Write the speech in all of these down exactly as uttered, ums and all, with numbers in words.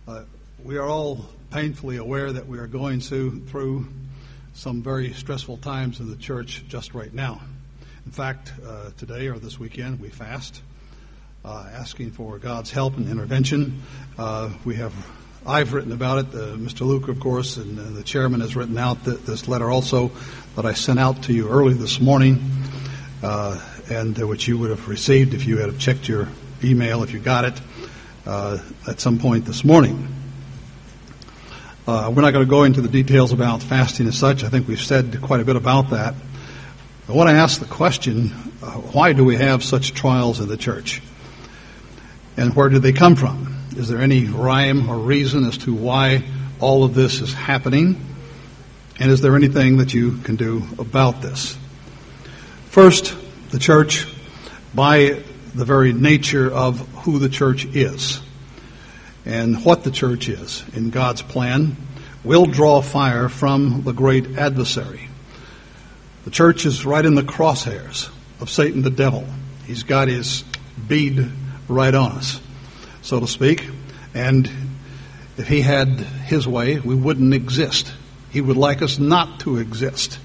Uh, we are all painfully aware that we are going to, through some very stressful times in the church just right now. In fact, uh, today or this weekend, we fast, uh, asking for God's help and intervention. Uh, we have, I've written about it. Uh, Mister Luke, of course, and uh, the chairman has written out th- this letter also that I sent out to you early this morning, uh, and uh, which you would have received if you had checked your email, if you got it, uh, at some point this morning. Uh, we're not going to go into the details about fasting as such. I think we've said quite a bit about that. I want to ask the question, uh, why do we have such trials in the church? And where do they come from? Is there any rhyme or reason as to why all of this is happening? And is there anything that you can do about this? First, the church, by the very nature of who the church is and what the church is in God's plan, will draw fire from the great adversary. The church is right in the crosshairs of Satan the devil. He's got his bead right on us, so to speak. And if he had his way, we wouldn't exist. He would like us not to exist.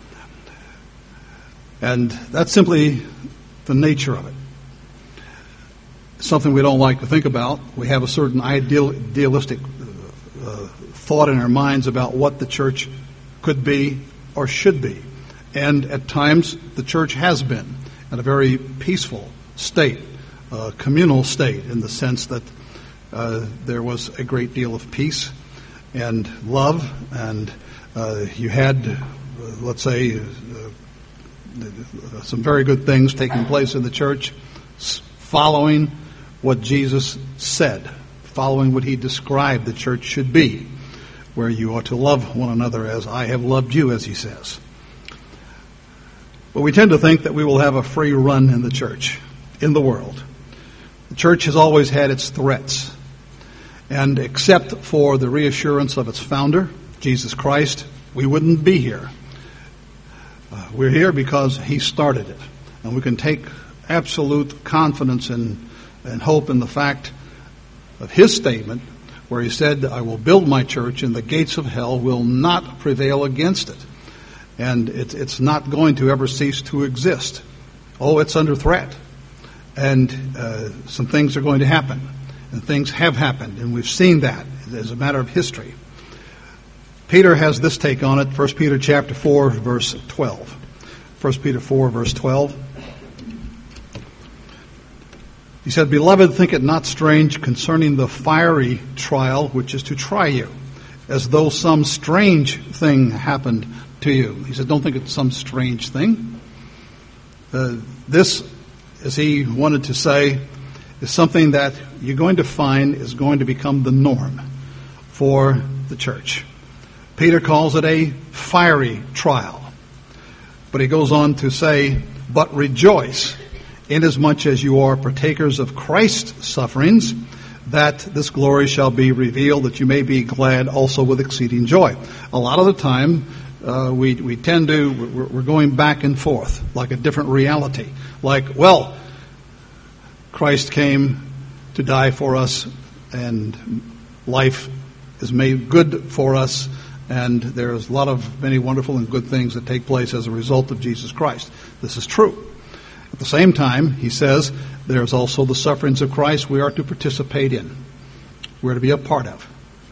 And that's simply the nature of it. Something we don't like to think about. We have a certain ideal, idealistic uh, thought in our minds about what the church could be or should be. And at times, the church has been in a very peaceful state, a communal state, in the sense that uh, there was a great deal of peace and love, and uh, you had, uh, let's say, uh, some very good things taking place in the church, following what Jesus said, following what he described the church should be, where you ought to love one another as I have loved you, as he says. But we tend to think that we will have a free run in the church, in the world. The church has always had its threats. And except for the reassurance of its founder, Jesus Christ, we wouldn't be here. Uh, we're here because he started it. And we can take absolute confidence in and hope in the fact of his statement where he said, I will build my church and the gates of hell will not prevail against it. And it, it's not going to ever cease to exist. Oh, it's under threat. And uh, some things are going to happen. And things have happened. And we've seen that as a matter of history. Peter has this take on it. First Peter chapter four, verse twelve. First Peter four, verse twelve. He said, Beloved, think it not strange concerning the fiery trial which is to try you, as though some strange thing happened to you. He said, don't think it's some strange thing. Uh, this, as he wanted to say, is something that you're going to find is going to become the norm for the church. Peter calls it a fiery trial. But he goes on to say, but rejoice, inasmuch as you are partakers of Christ's sufferings, that this glory shall be revealed, that you may be glad also with exceeding joy. A lot of the time, uh, we we tend to, we're, we're going back and forth, like a different reality. Like, well, Christ came to die for us, and life is made good for us, and there's a lot of many wonderful and good things that take place as a result of Jesus Christ. This is true. At the same time, he says, there's also the sufferings of Christ we are to participate in. We're to be a part of.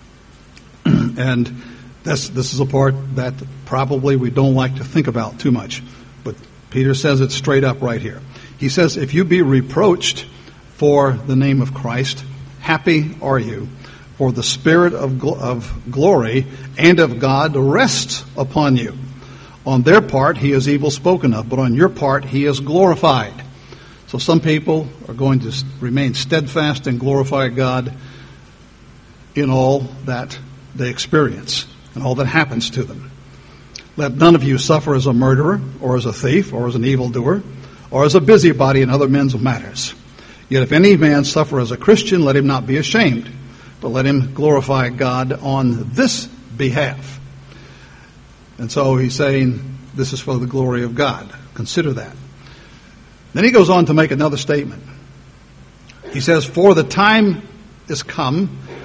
And this, this is a part that probably we don't like to think about too much. But Peter says it straight up right here. He says, if you be reproached for the name of Christ, happy are you, for the Spirit of, gl- of glory and of God rests upon you. On their part, he is evil spoken of, but on your part, he is glorified. So some people are going to remain steadfast and glorify God in all that they experience and all that happens to them. Let none of you suffer as a murderer, or as a thief, or as an evildoer, or as a busybody in other men's matters. Yet if any man suffer as a Christian, let him not be ashamed, but let him glorify God on this behalf. And so he's saying, this is for the glory of God. Consider that. Then he goes on to make another statement. He says, for the time is come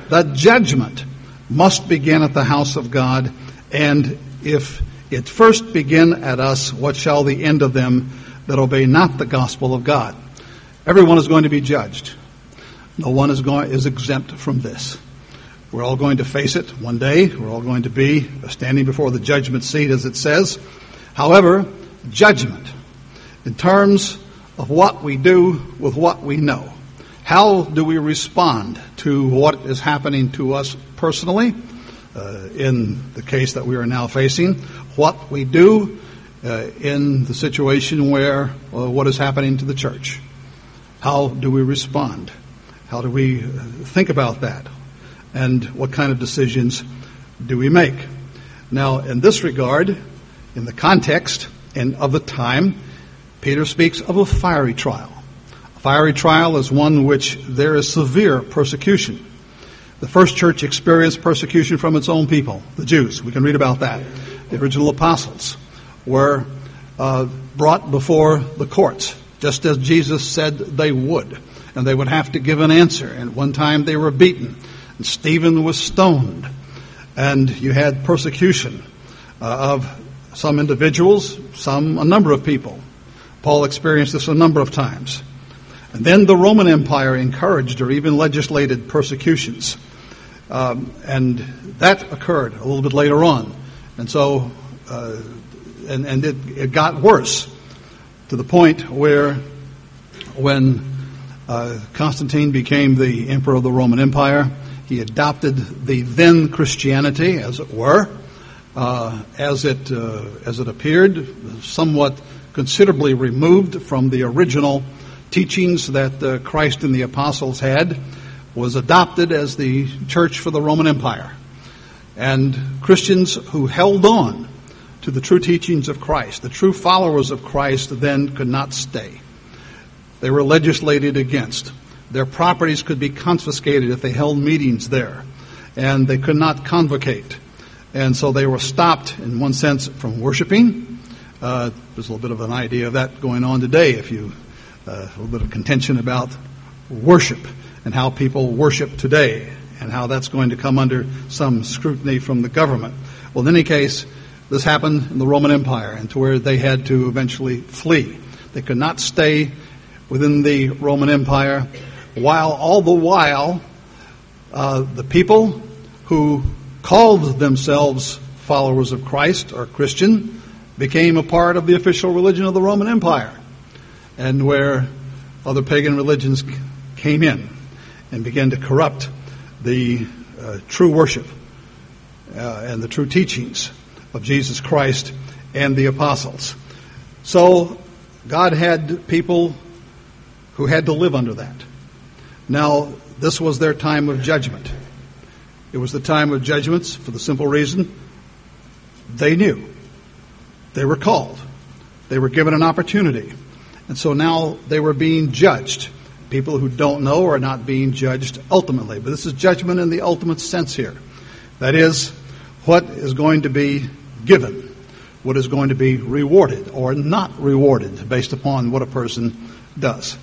that judgment must begin at the house of God, and if it first begin at us, what shall the end of them that obey not the gospel of God? Everyone is going to be judged. No one is going is exempt from this. We're all going to face it one day. We're all going to be standing before the judgment seat, as it says. However, judgment, in terms of what we do with what we know. How do we respond to what is happening to us personally, uh, in the case that we are now facing? What we do uh, in the situation where uh, what is happening to the church? How do we respond? How do we think about that? And what kind of decisions do we make? Now, in this regard, in the context and of the time, Peter speaks of a fiery trial. A fiery trial is one which there is severe persecution. The first church experienced persecution from its own people, the Jews. We can read about that. The original apostles were uh, brought before the courts, just as Jesus said they would. And they would have to give an answer. And at one time they were beaten. And Stephen was stoned. And you had persecution uh, of some individuals, some, a number of people. Paul experienced this a number of times. And then the Roman Empire encouraged or even legislated persecutions. Um, and that occurred a little bit later on. And so, uh, and, and it, it got worse to the point where when uh, Constantine became the emperor of the Roman Empire, he adopted the then Christianity, as it were, uh, as it uh, as it appeared, somewhat considerably removed from the original teachings that uh, Christ and the apostles had, was adopted as the church for the Roman Empire. And Christians who held on to the true teachings of Christ, the true followers of Christ, then could not stay. They were legislated against. Their properties could be confiscated if they held meetings there, and they could not convocate. And so they were stopped, in one sense, from worshiping. Uh, there's a little bit of an idea of that going on today, if you, uh, a little bit of contention about worship and how people worship today and how that's going to come under some scrutiny from the government. Well, in any case, this happened in the Roman Empire, and to where they had to eventually flee. They could not stay within the Roman Empire, while all the while uh, the people who called themselves followers of Christ or Christian became a part of the official religion of the Roman Empire, and where other pagan religions came in and began to corrupt the uh, true worship uh, and the true teachings of Jesus Christ and the apostles. So God had people who had to live under that. Now, this was their time of judgment. It was the time of judgments for the simple reason they knew. They were called. They were given an opportunity. And so now they were being judged. People who don't know are not being judged ultimately. But this is judgment in the ultimate sense here. That is, what is going to be given, what is going to be rewarded or not rewarded based upon what a person does.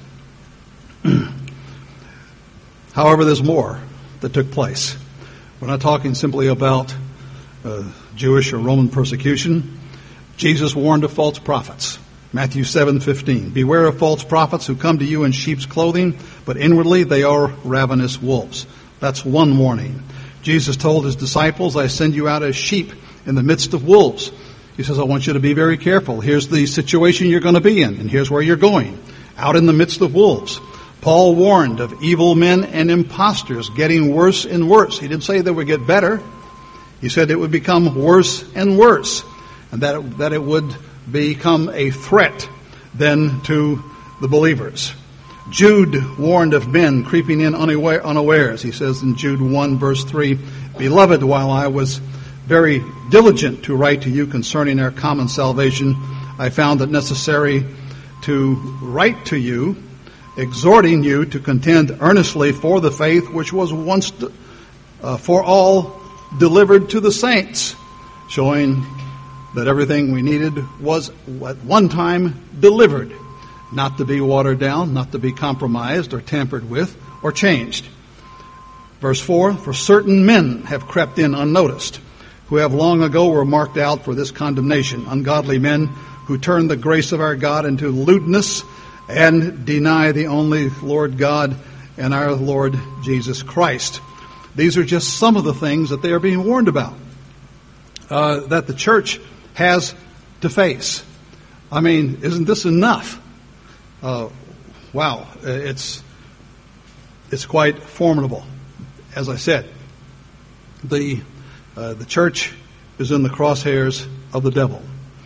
However, there's more that took place. We're not talking simply about uh, Jewish or Roman persecution. Jesus warned of false prophets. Matthew seven fifteen. Beware of false prophets who come to you in sheep's clothing, but inwardly they are ravenous wolves. That's one warning. Jesus told his disciples, I send you out as sheep in the midst of wolves. He says, I want you to be very careful. Here's the situation you're going to be in, and here's where you're going. Out in the midst of wolves. Paul warned of evil men and impostors getting worse and worse. He didn't say they would get better. He said it would become worse and worse, and that it, that it would become a threat then to the believers. Jude warned of men creeping in unaware, unawares. He says in Jude one verse three, Beloved, while I was very diligent to write to you concerning our common salvation, I found it necessary to write to you, exhorting you to contend earnestly for the faith which was once uh, for all delivered to the saints, showing that everything we needed was at one time delivered, not to be watered down, not to be compromised or tampered with or changed. Verse four, for certain men have crept in unnoticed, who have long ago were marked out for this condemnation, ungodly men who turn the grace of our God into lewdness and deny the only Lord God and our Lord Jesus Christ. These are just some of the things that they are being warned about, uh, that the church has to face. I mean, isn't this enough? Uh, wow, it's it's quite formidable. As I said, the uh, the church is in the crosshairs of the devil,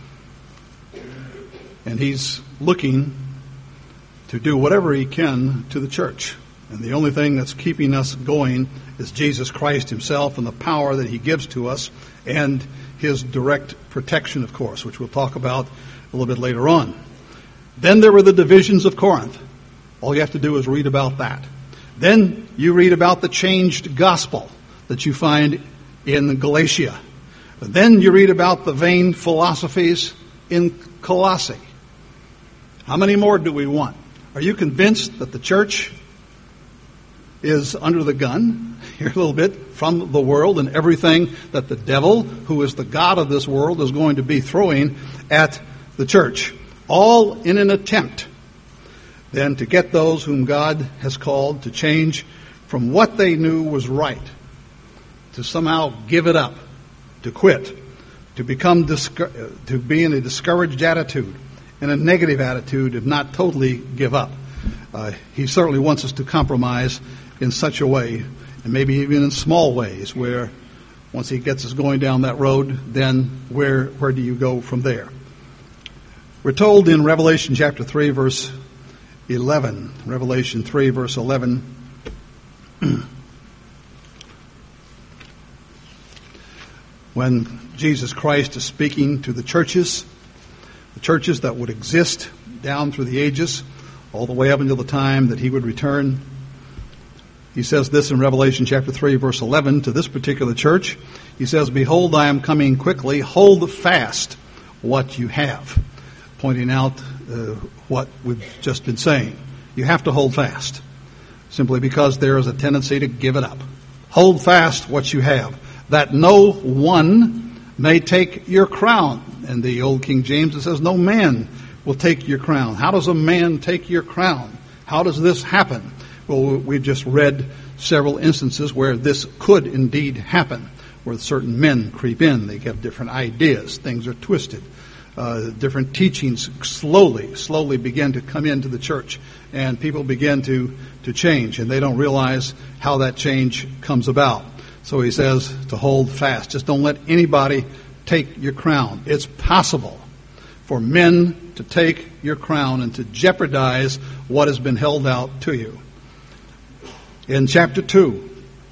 and he's looking to do whatever he can to the church. And the only thing that's keeping us going is Jesus Christ himself and the power that he gives to us and his direct protection, of course, which we'll talk about a little bit later on. Then there were the divisions of Corinth. All you have to do is read about that. Then you read about the changed gospel that you find in Galatia. Then you read about the vain philosophies in Colossae. How many more do we want? Are you convinced that the church is under the gun here a little bit from the world and everything that the devil, who is the god of this world, is going to be throwing at the church, all in an attempt then to get those whom God has called to change from what they knew was right, to somehow give it up, to quit, to become discour- to be in a discouraged attitude, in a negative attitude, if not totally give up. Uh, he certainly wants us to compromise in such a way, and maybe even in small ways, where once he gets us going down that road, then where where do you go from there? We're told in Revelation chapter three, verse eleven, Revelation three, verse eleven, when Jesus Christ is speaking to the churches, the churches that would exist down through the ages, all the way up until the time that he would return. He says this in Revelation chapter three, verse eleven, to this particular church. He says, behold, I am coming quickly. Hold fast what you have. Pointing out uh, what we've just been saying. You have to hold fast, simply because there is a tendency to give it up. Hold fast what you have, that no one may take your crown. And the old King James, it says, no man will take your crown. How does a man take your crown? How does this happen? Well, we've just read several instances where this could indeed happen, where certain men creep in. They have different ideas. Things are twisted. Uh, different teachings slowly, slowly begin to come into the church, and people begin to, to change, and they don't realize how that change comes about. So he says to hold fast. Just don't let anybody take your crown. It's possible for men to take your crown and to jeopardize what has been held out to you. In chapter two,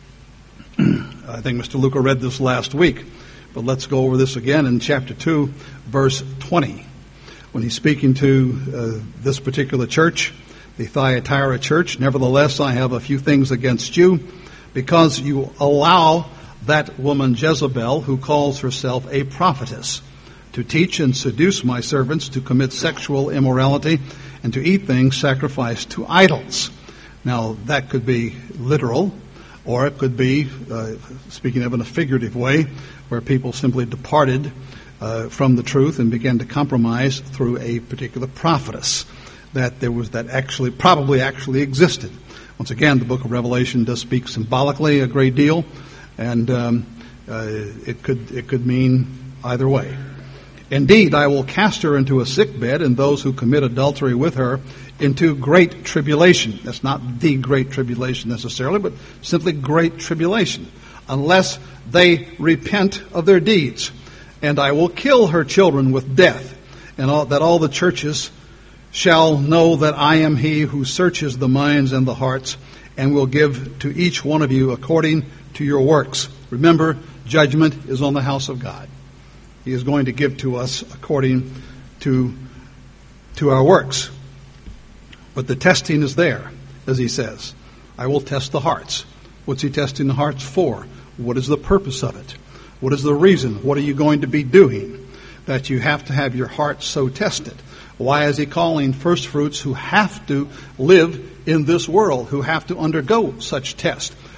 I think Mister Luca read this last week, but let's go over this again in chapter two, verse twenty. When he's speaking to uh, this particular church, the Thyatira church, nevertheless, I have a few things against you, because you allow that woman Jezebel, who calls herself a prophetess, to teach and seduce my servants to commit sexual immorality and to eat things sacrificed to idols. Now, that could be literal, or it could be, uh, speaking of in a figurative way, where people simply departed uh, from the truth and began to compromise through a particular prophetess that there was that actually probably actually existed. Once again, the book of Revelation does speak symbolically a great deal, and um, uh, it could it could mean either way. Indeed, I will cast her into a sickbed, and those who commit adultery with her into great tribulation. That's not the great tribulation necessarily, but simply great tribulation, unless they repent of their deeds. And I will kill her children with death, and all, that all the churches shall know that I am he who searches the minds and the hearts, and will give to each one of you according to your works. Remember, judgment is on the house of God. He is going to give to us according to, to our works. But the testing is there, as he says. I will test the hearts. What's he testing the hearts for? What is the purpose of it? What is the reason? What are you going to be doing that you have to have your heart so tested? Why is he calling first fruits who have to live in this world, who have to undergo such test?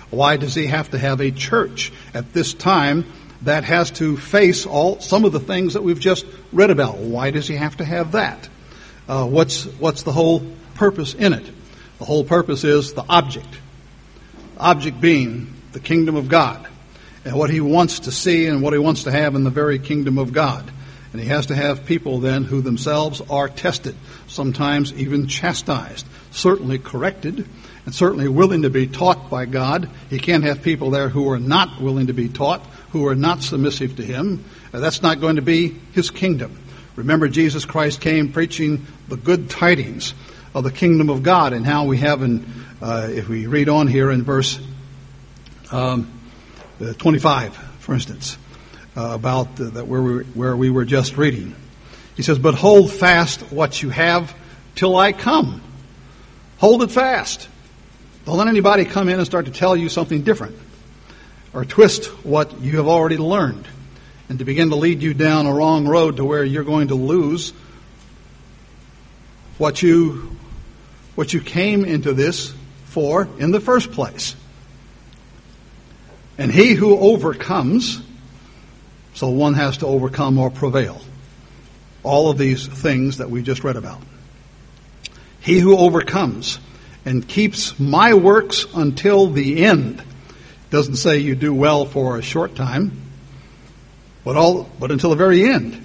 Why does he have to have a church at this time that has to face all some of the things that we've just read about? Why does he have to have that? Uh, what's what's the whole purpose in it? The whole purpose is the object. The object being the kingdom of God and what he wants to see and what he wants to have in the very kingdom of God. And he has to have people then who themselves are tested, sometimes even chastised, certainly corrected, and certainly willing to be taught by God. He can't have people there who are not willing to be taught, who are not submissive to him. That's not going to be his kingdom. Remember, Jesus Christ came preaching the good tidings of the kingdom of God, and how we have in, uh, if we read on here in verse um, twenty-five, for instance, uh, about the, that where we, where we were just reading. He says, "But hold fast what you have till I come." Hold it fast. Don't let anybody come in and start to tell you something different, or twist what you have already learned, and to begin to lead you down a wrong road to where you're going to lose what you what you came into this for in the first place. And he who overcomes, so one has to overcome or prevail. All of these things that we just read about. He who overcomes and keeps my works until the end. Doesn't say you do well for a short time, but all but until the very end.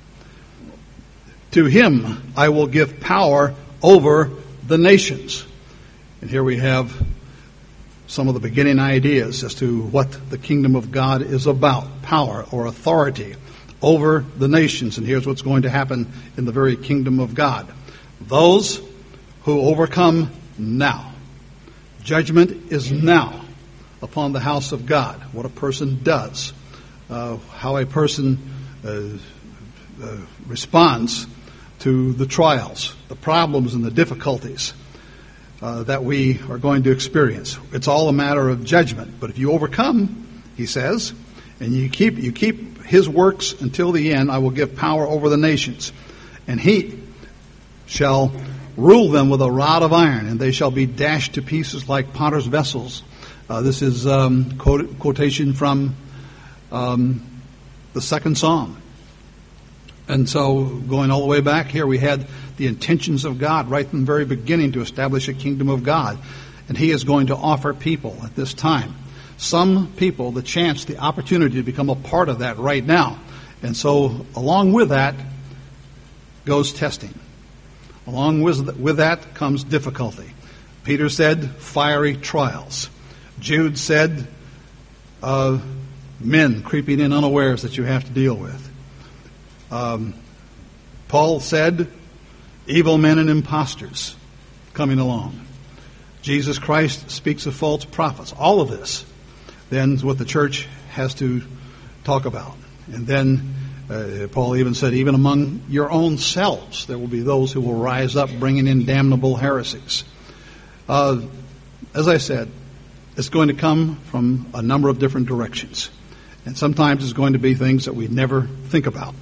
To him I will give power over the nations. And here we have some of the beginning ideas as to what the kingdom of God is about. Power or authority over the nations. And here's what's going to happen in the very kingdom of God. Those who overcome now. Judgment is now upon the house of God. What a person does. Uh, how a person uh, uh, responds to the trials, the problems, and the difficulties uh, that we are going to experience. It's all a matter of judgment. But if you overcome, he says, and you keep you keep his works until the end, I will give power over the nations, and he shall rule them with a rod of iron, and they shall be dashed to pieces like potter's vessels. Uh, this is um, quote, quotation from um, the second Psalm. And so, going all the way back here, we had the intentions of God right from the very beginning to establish a kingdom of God. And he is going to offer people at this time, some people, the chance, the opportunity to become a part of that right now. And so, along with that goes testing. Along with, with that comes difficulty. Peter said, fiery trials. Jude said, uh, men creeping in unawares that you have to deal with. Um, Paul said, evil men and impostors coming along. Jesus Christ speaks of false prophets. All of this then is what the church has to talk about. And then uh, Paul even said, even among your own selves, there will be those who will rise up bringing in damnable heresies. Uh, as I said, it's going to come from a number of different directions. And sometimes it's going to be things that we never think about.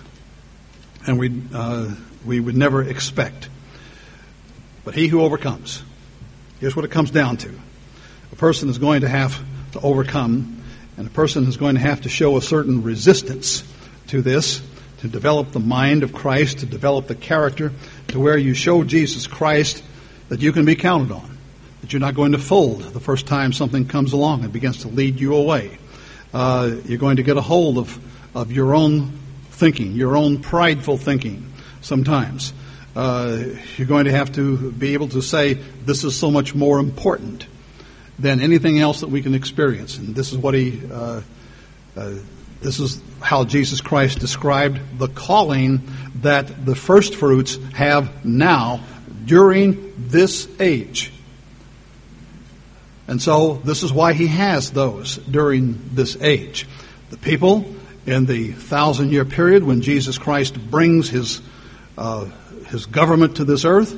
And we uh, we would never expect. But he who overcomes, here's what it comes down to. A person is going to have to overcome, and a person is going to have to show a certain resistance to this, to develop the mind of Christ, to develop the character, to where you show Jesus Christ that you can be counted on, that you're not going to fold the first time something comes along and begins to lead you away. Uh, you're going to get a hold of, of your own thinking, your own prideful thinking sometimes. Uh, you're going to have to be able to say, this is so much more important than anything else that we can experience. And this is what he, uh, uh, this is how Jesus Christ described the calling that the first fruits have now during this age. And so this is why he has those during this age. The people in the thousand-year period when Jesus Christ brings his uh, his government to this earth,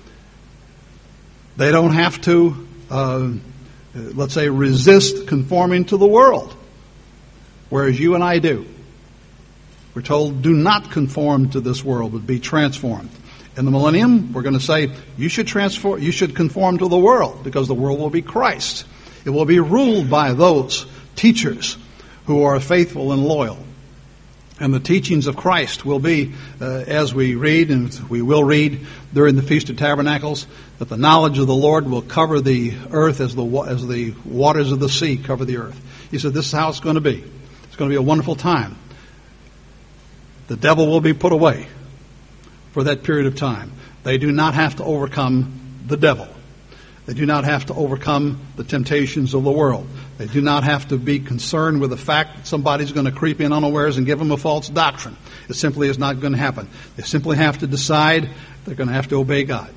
they don't have to, uh, let's say, resist conforming to the world, whereas you and I do. We're told, do not conform to this world, but be transformed. In the millennium, we're going to say, you should transform, you should conform to the world, because the world will be Christ. It will be ruled by those teachers who are faithful and loyal. And the teachings of Christ will be, uh, as we read, and we will read during the Feast of Tabernacles, that the knowledge of the Lord will cover the earth as the as the waters of the sea cover the earth. He said, this is how it's going to be. It's going to be a wonderful time. The devil will be put away for that period of time. They do not have to overcome the devil. They do not have to overcome the temptations of the world. They do not have to be concerned with the fact that somebody's going to creep in unawares and give them a false doctrine. It simply is not going to happen. They simply have to decide they're going to have to obey God.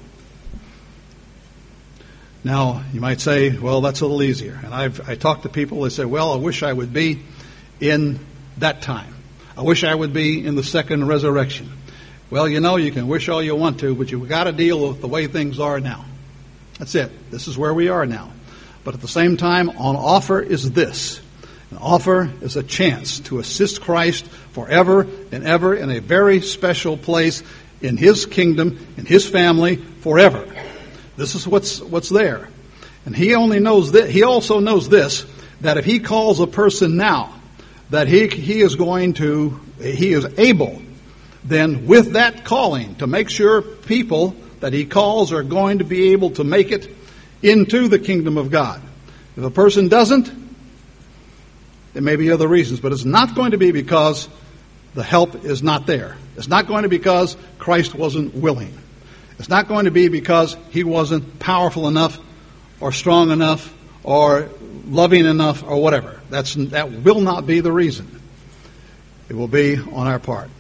Now, you might say, well, that's a little easier. And I've I talk to people, they say, well, I wish I would be in that time. I wish I would be in the second resurrection. Well, you know, you can wish all you want to, but you've got to deal with the way things are now. That's it. This is where we are now. But at the same time, on offer is this. An offer is a chance to assist Christ forever and ever in a very special place in His kingdom, in His family, forever. This is what's what's there. And He only knows that. He also knows this, that if He calls a person now, that he he is going to, He is able, then with that calling, to make sure people that He calls are going to be able to make it into the kingdom of God. If a person doesn't, there may be other reasons, but it's not going to be because the help is not there. It's not going to be because Christ wasn't willing. It's not going to be because He wasn't powerful enough or strong enough or loving enough or whatever. That's, that will not be the reason. It will be on our part.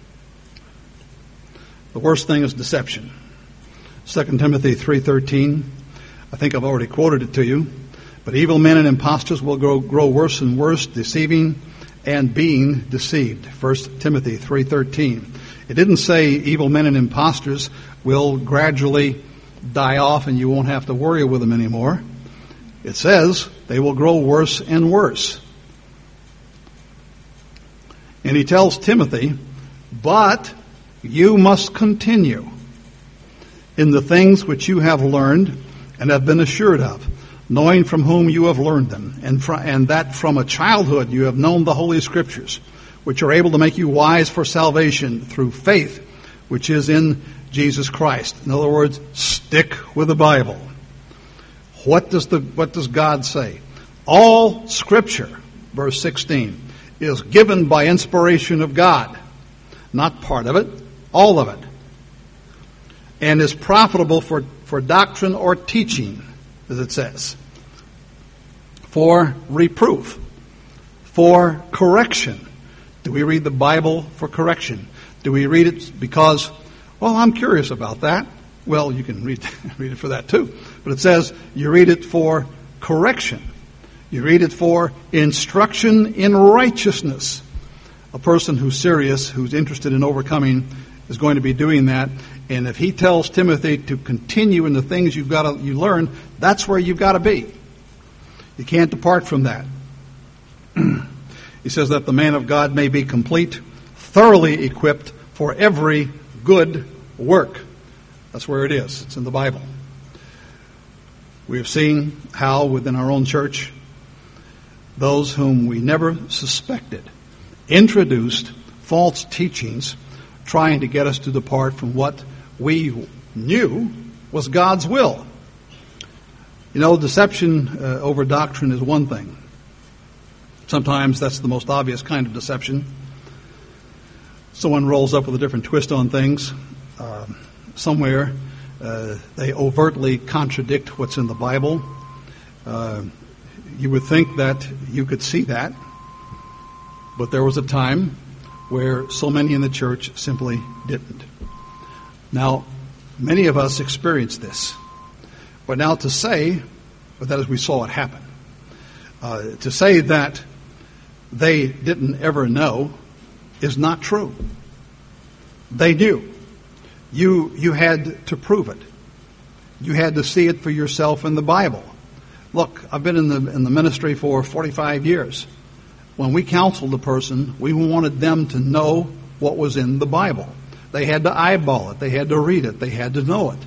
The worst thing is deception. Second Timothy three thirteen. I think I've already quoted it to you. But evil men and impostors will grow, grow worse and worse, deceiving and being deceived. First Timothy three thirteen. It didn't say evil men and impostors will gradually die off and you won't have to worry with them anymore. It says they will grow worse and worse. And he tells Timothy, but you must continue in the things which you have learned and have been assured of, knowing from whom you have learned them, and, fr- and that from a childhood you have known the Holy Scriptures, which are able to make you wise for salvation through faith, which is in Jesus Christ. In other words, stick with the Bible. What does the what does God say? All Scripture, verse sixteen, is given by inspiration of God. Not part of it, all of it. And is profitable for, for doctrine or teaching, as it says. For reproof. For correction. Do we read the Bible for correction? Do we read it because, well, I'm curious about that? Well, you can read, read it for that too. But it says you read it for correction. You read it for instruction in righteousness. A person who's serious, who's interested in overcoming, is going to be doing that. And if he tells Timothy to continue in the things you've got to, you learn, that's where you've got to be. You can't depart from that. He says that the man of God may be complete, thoroughly equipped for every good work. That's where it is. It's in the Bible. We have seen how within our own church, those whom we never suspected introduced false teachings trying to get us to depart from what we knew was God's will. You know, deception uh, over doctrine is one thing. Sometimes that's the most obvious kind of deception. Someone rolls up with a different twist on things. Uh, somewhere uh, they overtly contradict what's in the Bible. Uh, you would think that you could see that. But there was a time where so many in the church simply didn't. Now, many of us experienced this. But now to say, but that is we saw it happen, uh, to say that they didn't ever know is not true. They knew. You you had to prove it. You had to see it for yourself in the Bible. Look, I've been in the in the ministry for forty-five years. When we counseled a person, we wanted them to know what was in the Bible. They had to eyeball it. They had to read it. They had to know it.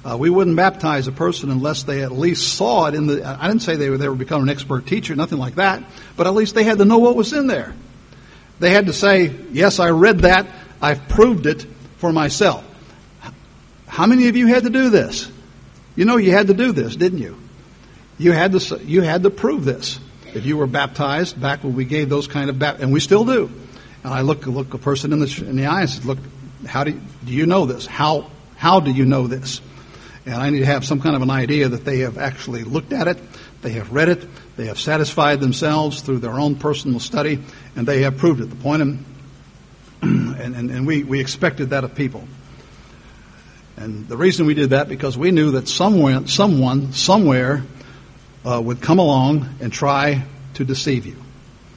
Uh, we wouldn't baptize a person unless they at least saw it in the, I didn't say they were, they were becoming an expert teacher, nothing like that, but at least they had to know what was in there. They had to say, yes, I read that, I've proved it for myself. How many of you had to do this? You know you had to do this, didn't you? You had to, you had to prove this. If you were baptized back when we gave those kind of baptisms, and we still do. And I look look a person in the in the eye and said, "Look, how do you, do you know this? How how do you know this?" And I need to have some kind of an idea that they have actually looked at it, they have read it, they have satisfied themselves through their own personal study, and they have proved it. The point, of, and, and and we we expected that of people. And the reason we did that because we knew that someone someone somewhere uh, would come along and try to deceive you.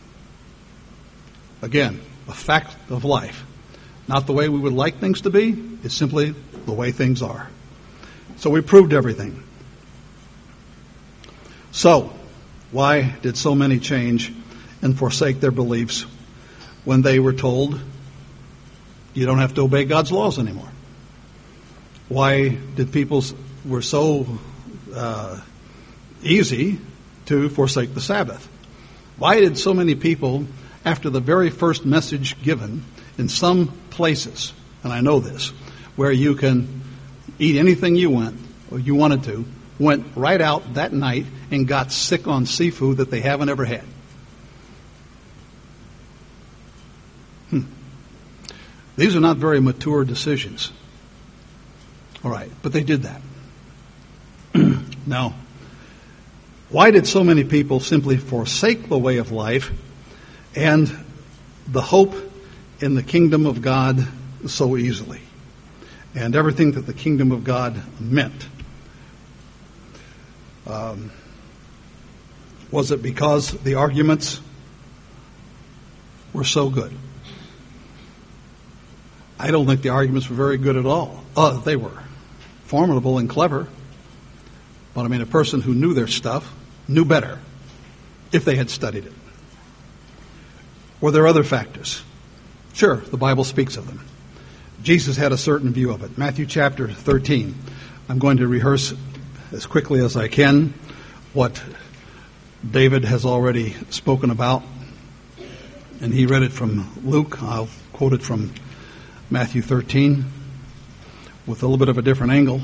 Again, a fact of life. Not the way we would like things to be. It's simply the way things are. So we proved everything. So, why did so many change and forsake their beliefs when they were told you don't have to obey God's laws anymore? Why did people were so uh, easy to forsake the Sabbath? Why did so many people, after the very first message given, in some places, and I know this, where you can eat anything you want or you wanted to, went right out that night and got sick on seafood that they haven't ever had? Hmm. These are not very mature decisions. All right, but they did that. Now, why did so many people simply forsake the way of life and the hope in the kingdom of God so easily, and everything that the kingdom of God meant? Um, was it because the arguments were so good? I don't think the arguments were very good at all. Uh, they were formidable and clever, but I mean, a person who knew their stuff knew better if they had studied it. Were there other factors? Sure, the Bible speaks of them. Jesus had a certain view of it. Matthew chapter thirteen. I'm going to rehearse as quickly as I can what David has already spoken about, and he read it from Luke. I'll quote it from Matthew thirteen with a little bit of a different angle.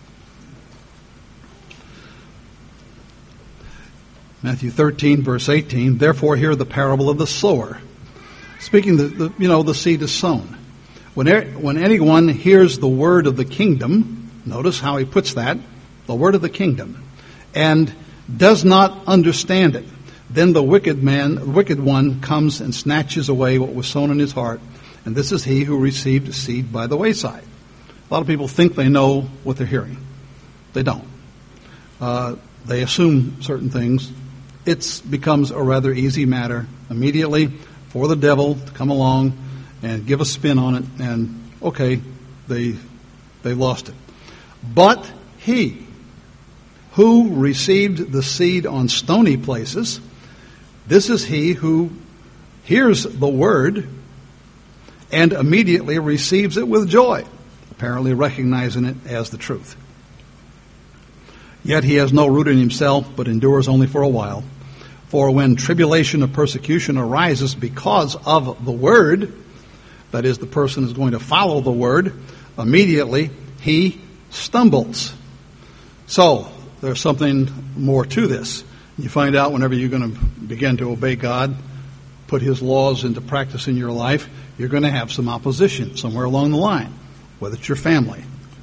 Matthew thirteen, verse eighteen, therefore hear the parable of the sower. Speaking, the, the you know, the seed is sown. When, er, when anyone hears the word of the kingdom, notice how he puts that, the word of the kingdom, and does not understand it, then the wicked man, the wicked one comes and snatches away what was sown in his heart, and this is he who received seed by the wayside. A lot of people think they know what they're hearing. They don't. Uh, they assume certain things. It becomes a rather easy matter immediately for the devil to come along and give a spin on it, and okay, they they lost it. But he who received the seed on stony places, this is he who hears the word and immediately receives it with joy, apparently recognizing it as the truth. Yet he has no root in himself, but endures only for a while. For when tribulation or persecution arises because of the word, that is, the person is going to follow the word, immediately he stumbles. So, there's something more to this. You find out whenever you're going to begin to obey God, put His laws into practice in your life, you're going to have some opposition somewhere along the line, whether it's your family.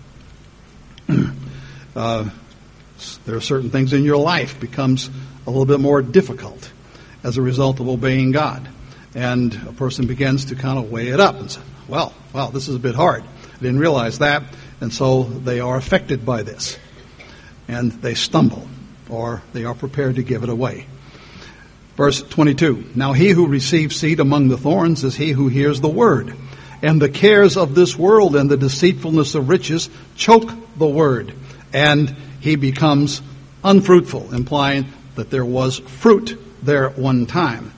uh, there are certain things in your life becomes a little bit more difficult as a result of obeying God. And a person begins to kind of weigh it up and say, well, well, this is a bit hard. I didn't realize that. And so they are affected by this. And they stumble, or they are prepared to give it away. Verse twenty-two, now he who receives seed among the thorns is he who hears the word, and the cares of this world and the deceitfulness of riches choke the word, and he becomes unfruitful, implying that there was fruit there at one time.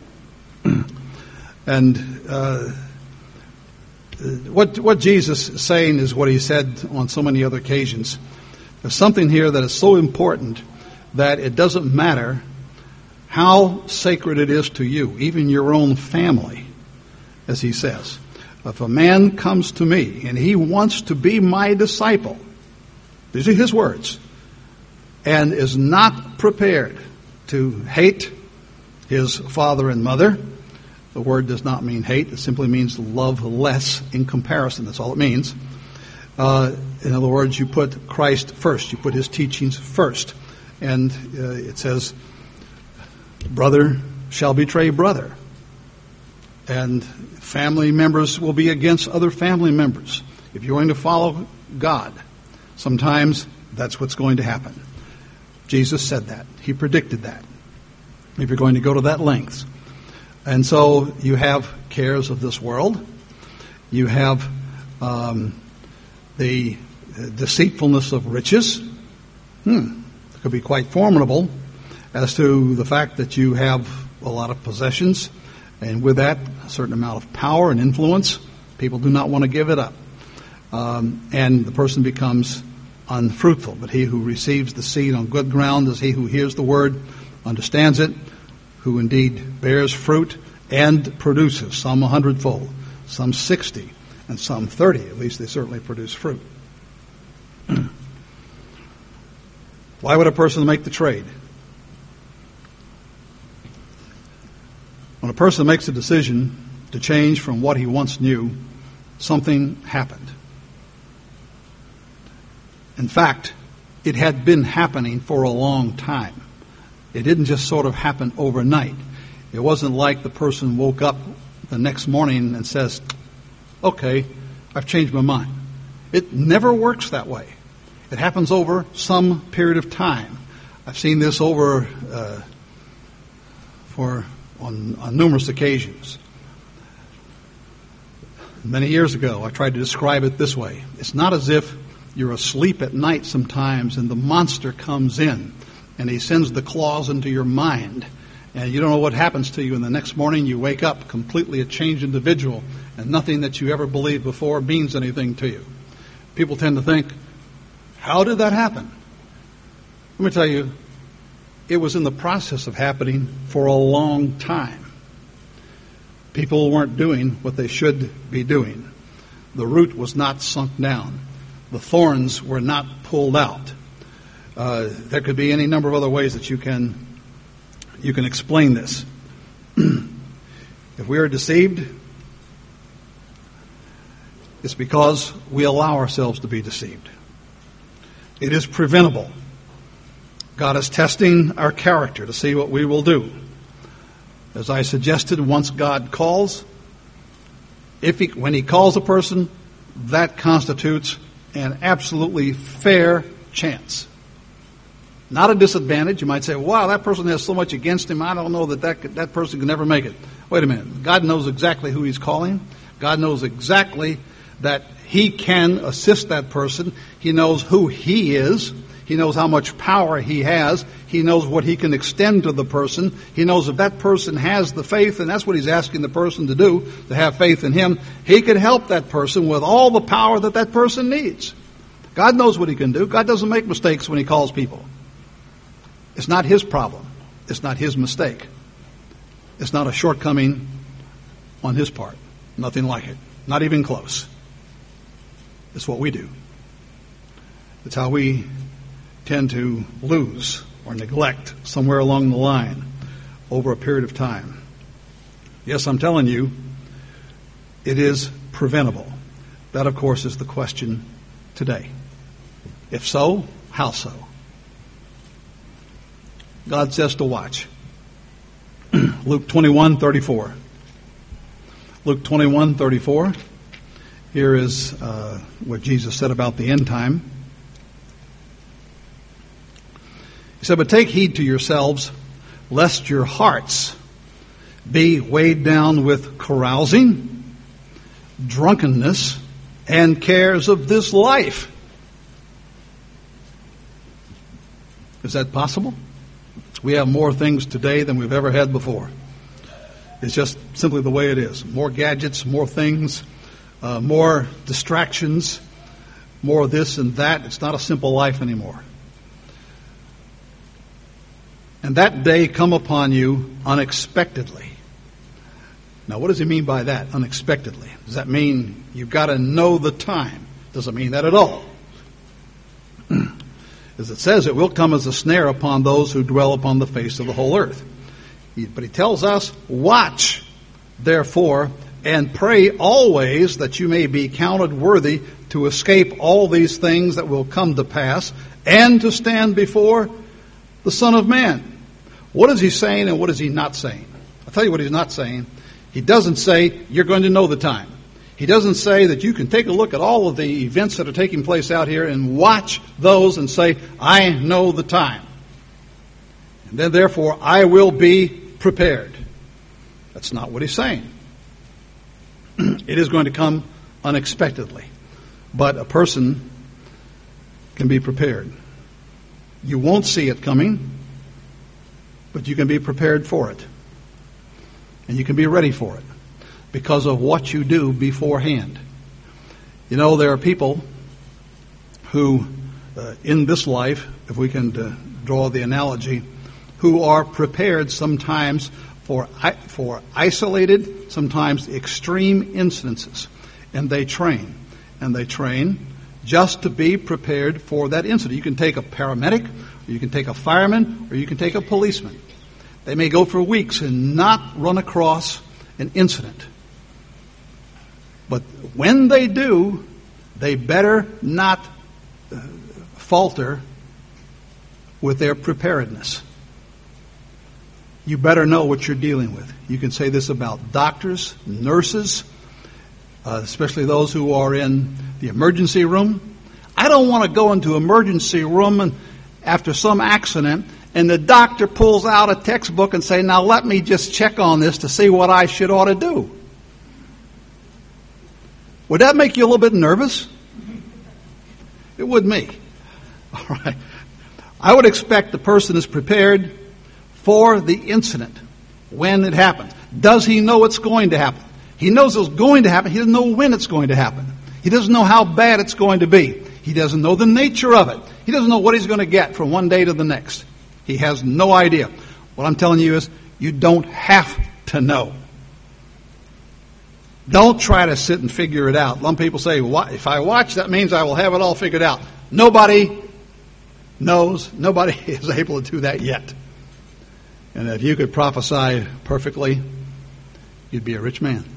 And uh, what what Jesus is saying is what he said on so many other occasions. There's something here that is so important that it doesn't matter how sacred it is to you, even your own family, as he says. If a man comes to me and he wants to be my disciple, these are his words, and is not prepared to hate his father and mother. The word does not mean hate. It simply means love less in comparison. That's all it means. Uh, in other words, you put Christ first. You put his teachings first. And uh, it says, brother shall betray brother. And family members will be against other family members. If you're going to follow God, sometimes that's what's going to happen. Jesus said that. He predicted that. If you're going to go to that length. And so you have cares of this world. You have um, the deceitfulness of riches. Hmm. It could be quite formidable as to the fact that you have a lot of possessions. And with that, a certain amount of power and influence. People do not want to give it up. Um, and the person becomes unfruitful. But he who receives the seed on good ground is he who hears the word, understands it, who indeed bears fruit and produces, some a hundredfold, some sixty, and some thirty. At least they certainly produce fruit. Why would a person make the trade? When a person makes a decision to change from what he once knew, something happened. In fact, it had been happening for a long time. It didn't just sort of happen overnight. It wasn't like the person woke up the next morning and says, okay, I've changed my mind. It never works that way. It happens over some period of time. I've seen this over uh, for on, on numerous occasions. Many years ago, I tried to describe it this way. It's not as if you're asleep at night sometimes and the monster comes in and he sends the claws into your mind and you don't know what happens to you, and the next morning you wake up completely a changed individual and nothing that you ever believed before means anything to you. People tend to think, how did that happen? Let me tell you, it was in the process of happening for a long time. People weren't doing what they should be doing. The root was not sunk down. The thorns were not pulled out. Uh, there could be any number of other ways that you can you can explain this. If we are deceived, it's because we allow ourselves to be deceived. It is preventable. God is testing our character to see what we will do. As I suggested, once God calls, if he, when he calls a person, that constitutes an absolutely fair chance. Not a disadvantage. You might say, wow, that person has so much against him, I don't know that that, that person can never make it. Wait a minute. God knows exactly who he's calling. God knows exactly that he can assist that person. He knows who he is. He knows how much power he has. He knows what he can extend to the person. He knows if that person has the faith, and that's what he's asking the person to do, to have faith in him, he can help that person with all the power that that person needs. God knows what he can do. God doesn't make mistakes when he calls people. It's not his problem. It's not his mistake. It's not a shortcoming on his part. Nothing like it. Not even close. It's what we do. It's how we tend to lose or neglect somewhere along the line over a period of time. Yes, I'm telling you, it is preventable. That, of course, is the question today. If so, how so? God says to watch. Luke twenty-one thirty-four. Luke twenty-one thirty-four. Here is uh, what Jesus said about the end time. He said, but take heed to yourselves, lest your hearts be weighed down with carousing, drunkenness, and cares of this life. Is that possible? We have more things today than we've ever had before. It's just simply the way it is. More gadgets, more things, uh, more distractions, more this and that. It's not a simple life anymore. And that day come upon you unexpectedly. Now, what does he mean by that, unexpectedly? Does that mean you've got to know the time? Doesn't mean that at all. As it says, it will come as a snare upon those who dwell upon the face of the whole earth. But he tells us, watch, therefore, and pray always that you may be counted worthy to escape all these things that will come to pass and to stand before the Son of Man. What is he saying and what is he not saying? I'll tell you what he's not saying. He doesn't say you're going to know the time. He doesn't say that you can take a look at all of the events that are taking place out here and watch those and say, I know the time. And then therefore I will be prepared. That's not what he's saying. It is going to come unexpectedly. But a person can be prepared. You won't see it coming, but you can be prepared for it. And you can be ready for it because of what you do beforehand. You know, there are people who, uh, in this life, if we can uh, draw the analogy, who are prepared sometimes for for isolated, sometimes extreme incidences. And they train. And they train just to be prepared for that incident. You can take a paramedic, or you can take a fireman, or you can take a policeman. They may go for weeks and not run across an incident. But when they do, they better not uh, falter with their preparedness. You better know what you're dealing with. You can say this about doctors, nurses, uh, especially those who are in the emergency room. I don't want to go into emergency room and after some accident and the doctor pulls out a textbook and say, now let me just check on this to see what I should ought to do. Would that make you a little bit nervous? It would me. All right. I would expect the person is prepared for the incident when it happens. Does he know it's going to happen? He knows it's going to happen. He doesn't know when it's going to happen. He doesn't know how bad it's going to be. He doesn't know the nature of it. He doesn't know what he's going to get from one day to the next. He has no idea. What I'm telling you is you don't have to know. Don't try to sit and figure it out. Some people say, if I watch, that means I will have it all figured out. Nobody knows. Nobody is able to do that yet. And if you could prophesy perfectly, you'd be a rich man.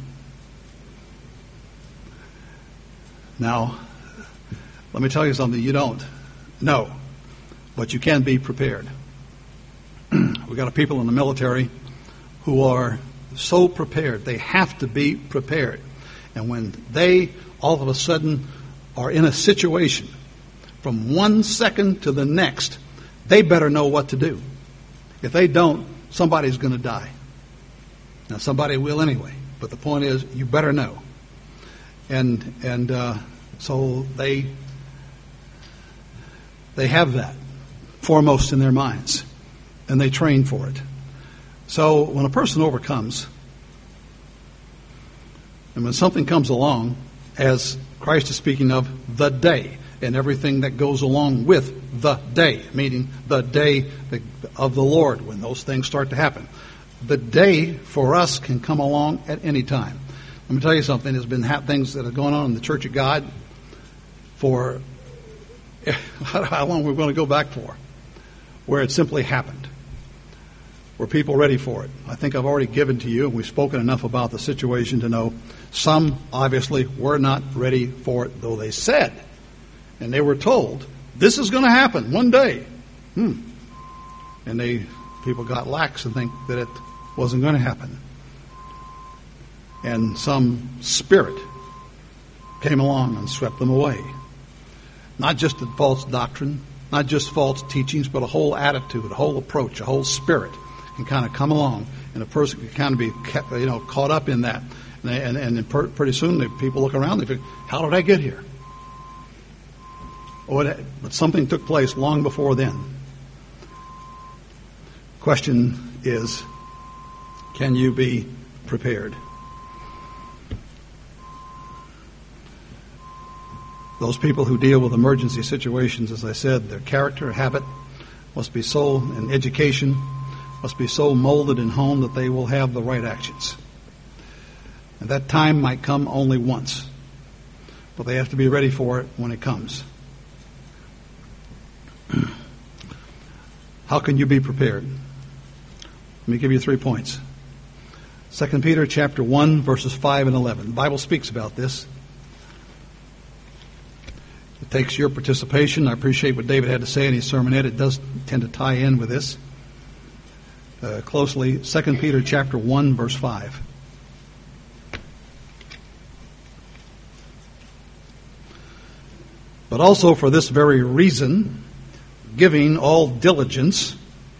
Now, let me tell you something you don't know, but you can be prepared. We've got people in the military who are so prepared. They have to be prepared. And when they all of a sudden are in a situation from one second to the next, they better know what to do. If they don't, somebody's going to die. Now, somebody will anyway. But the point is, you better know. And and uh, so they they have that foremost in their minds, and they train for it. So when a person overcomes, and when something comes along, as Christ is speaking of the day and everything that goes along with the day, meaning the day of the Lord, when those things start to happen. The day for us can come along at any time. Let me tell you something. There's been things that are going on in the Church of God for how long we're going to go back for, where it simply happened. Were people ready for it? I think I've already given to you, and we've spoken enough about the situation to know some obviously were not ready for it, though they said, and they were told, this is going to happen one day. Hmm. And they people got lax and think that it wasn't going to happen. And some spirit came along and swept them away. Not just a false doctrine, not just false teachings, but a whole attitude, a whole approach, a whole spirit can kind of come along, and a person can kind of be, you know, caught up in that. And and, and pretty soon, the people look around, they think, how did I get here? Oh, it, but something took place long before then. Question is, can you be prepared? Those people who deal with emergency situations, as I said, their character, habit must be so, and education must be so molded in home that they will have the right actions. And that time might come only once, but they have to be ready for it when it comes. How can you be prepared? Let me give you three points. Second Peter chapter one, verses five and eleven. The Bible speaks about this. It takes your participation. I appreciate what David had to say in his sermonette. It does tend to tie in with this uh, closely. Second Peter chapter one, verse five. But also for this very reason, giving all diligence,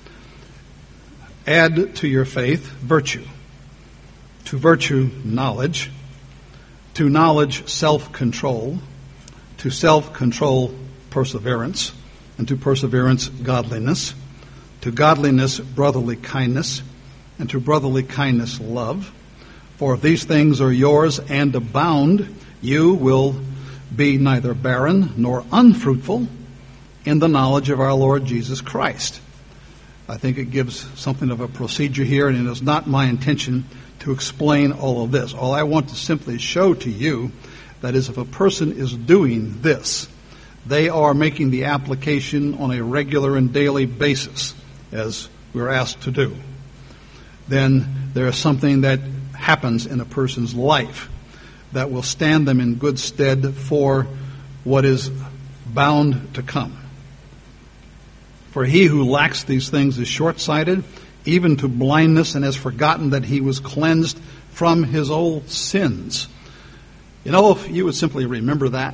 add to your faith virtue, to virtue knowledge, to knowledge self-control, to self-control perseverance, and to perseverance godliness, to godliness brotherly kindness, and to brotherly kindness love. For if these things are yours and abound, you will be neither barren nor unfruitful in the knowledge of our Lord Jesus Christ. I think it gives something of a procedure here, and it is not my intention to explain all of this. All I want to simply show to you that is, if a person is doing this, they are making the application on a regular and daily basis, as we're asked to do. Then there is something that happens in a person's life that will stand them in good stead for what is bound to come. For he who lacks these things is short-sighted, even to blindness, and has forgotten that he was cleansed from his old sins. You know, if you would simply remember that,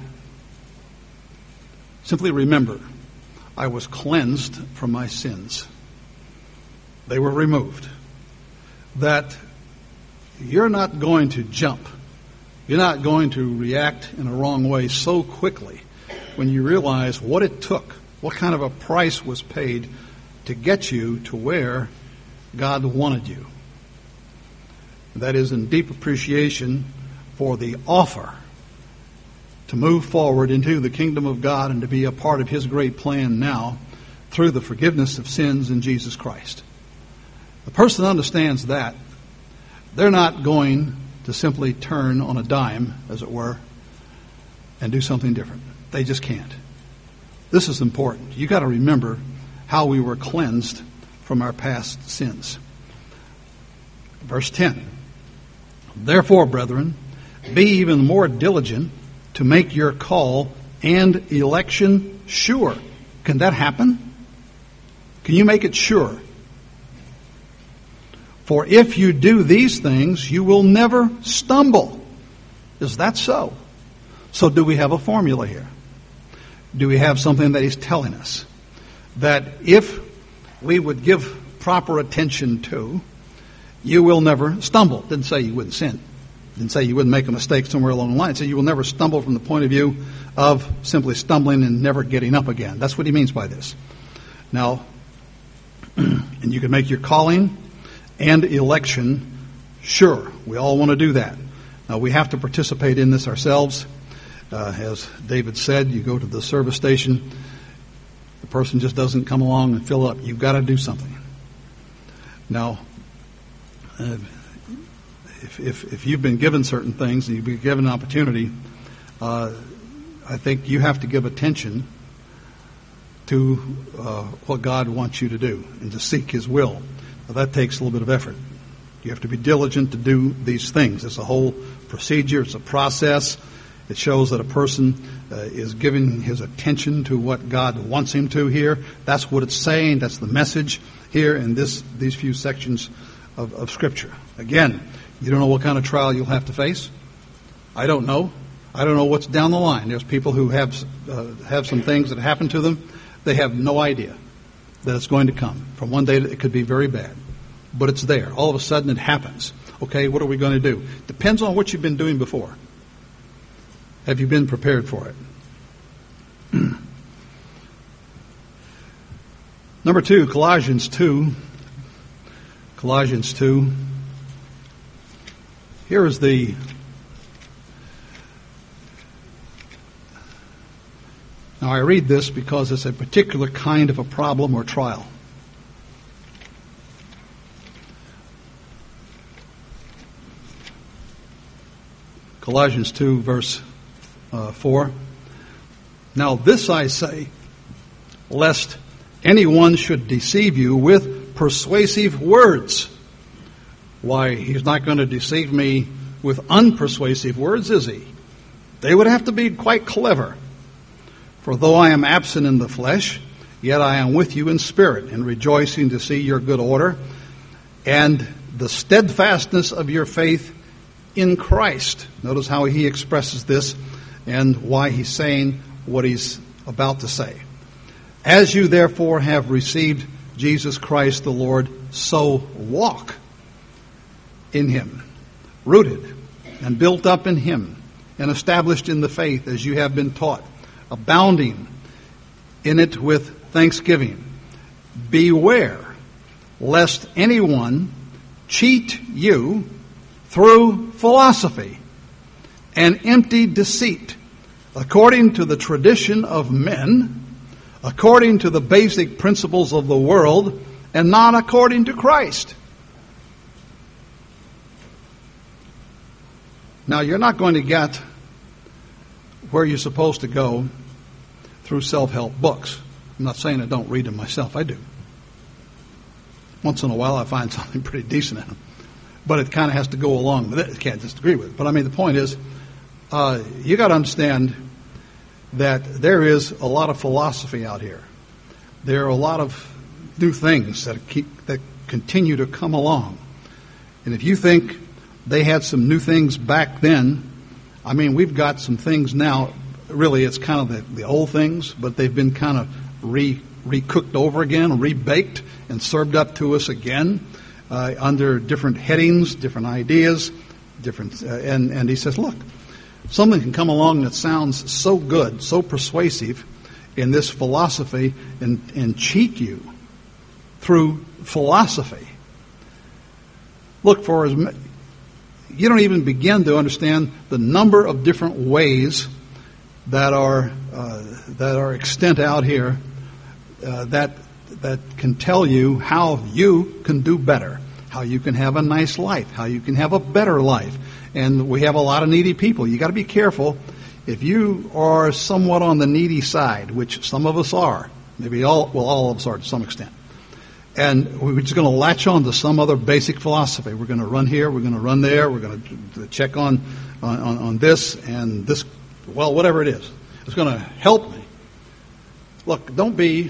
simply remember, I was cleansed from my sins. They were removed. That you're not going to jump. You're not going to react in a wrong way so quickly when you realize what it took, what kind of a price was paid to get you to where God wanted you. That is in deep appreciation for the offer to move forward into the kingdom of God and to be a part of His great plan now through the forgiveness of sins in Jesus Christ. The person understands that, they're not going to simply turn on a dime, as it were, and do something different. They just can't. This is important. You've got to remember how we were cleansed from our past sins. Verse ten. Therefore, brethren, be even more diligent to make your call and election sure. Can that happen? Can you make it sure? For if you do these things, you will never stumble. Is that so? So do we have a formula here? Do we have something that He's telling us? That if we would give proper attention to, you will never stumble. Didn't say you wouldn't sin. Didn't say you wouldn't make a mistake somewhere along the line. It said you will never stumble from the point of view of simply stumbling and never getting up again. That's what he means by this. Now, and you can make your calling and election sure. We all want to do that. Now, we have to participate in this ourselves. Uh, as David said, you go to the service station, the person just doesn't come along and fill up. You've got to do something. Now, uh, if, if, if you've been given certain things and you've been given an opportunity, uh, I think you have to give attention to uh, what God wants you to do and to seek His will. Now, that takes a little bit of effort. You have to be diligent to do these things. It's a whole procedure. It's a process. It shows that a person uh, is giving his attention to what God wants him to here. That's what it's saying. That's the message here in this these few sections of, of Scripture. Again, you don't know what kind of trial you'll have to face. I don't know. I don't know what's down the line. There's people who have uh, have some things that happen to them. They have no idea that it's going to come. From one day, it could be very bad. But it's there. All of a sudden, it happens. Okay, what are we going to do? Depends on what you've been doing before. Have you been prepared for it? Number two, Colossians two. Colossians two. Here is the Now I read this because it's a particular kind of a problem or trial. Colossians two, verse uh, four. Now this I say, lest anyone should deceive you with persuasive words. Why, he's not going to deceive me with unpersuasive words, is he? They would have to be quite clever. For though I am absent in the flesh, yet I am with you in spirit, and rejoicing to see your good order and the steadfastness of your faith in Christ. Notice how he expresses this and why he's saying what he's about to say. As you therefore have received Jesus Christ the Lord, so walk in him, rooted and built up in him, and established in the faith as you have been taught, abounding in it with thanksgiving. Beware lest anyone cheat you through philosophy and empty deceit, according to the tradition of men, according to the basic principles of the world, and not according to Christ. Now, you're not going to get where you're supposed to go through self-help books. I'm not saying I don't read them myself. I do. Once in a while, I find something pretty decent in them. But it kind of has to go along with it. You can't disagree with it. But I mean, the point is, uh, you got to understand that there is a lot of philosophy out here. There are a lot of new things that keep that continue to come along. And if you think they had some new things back then, I mean, we've got some things now. Really, it's kind of the, the old things, but they've been kind of re recooked over again, rebaked, and served up to us again uh, under different headings, different ideas, different. Uh, and and he says, look, something can come along that sounds so good, so persuasive in this philosophy, and, and cheat you through philosophy. Look, for as you don't even begin to understand the number of different ways that are uh, that are extant out here uh, that that can tell you how you can do better, how you can have a nice life, how you can have a better life. And we have a lot of needy people. You got to be careful. If you are somewhat on the needy side, which some of us are, maybe all well all of us are to some extent, and we're just going to latch on to some other basic philosophy. We're going to run here, we're going to run there, we're going to check on on, on this and this. Well, whatever it is, it's going to help me. Look, don't be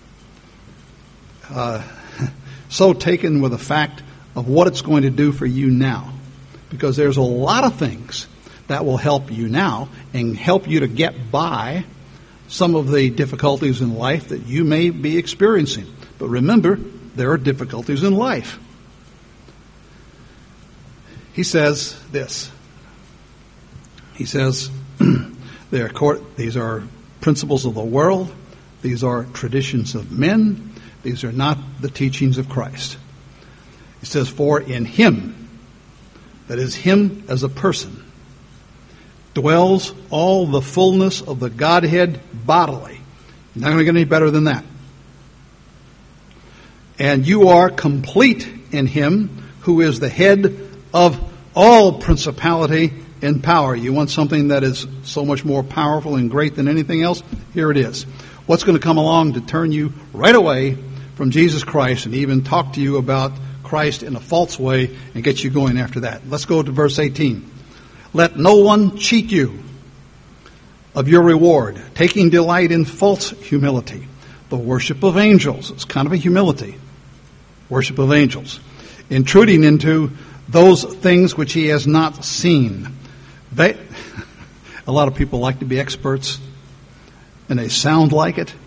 uh, so taken with the fact of what it's going to do for you now, because there's a lot of things that will help you now and help you to get by some of the difficulties in life that you may be experiencing. But remember, there are difficulties in life. He says this. He says, they are court, these are principles of the world. These are traditions of men. These are not the teachings of Christ. He says, for in him, that is him as a person, dwells all the fullness of the Godhead bodily. You're not going to get any better than that. And you are complete in him who is the head of all principality and power. You want something that is so much more powerful and great than anything else? Here it is. What's going to come along to turn you right away from Jesus Christ and even talk to you about Christ in a false way and get you going after that? Let's go to verse eighteen. Let no one cheat you of your reward, taking delight in false humility, the worship of angels. It's kind of a humility. Worship of angels. Intruding into those things which he has not seen. They, a lot of people like to be experts, and they sound like it.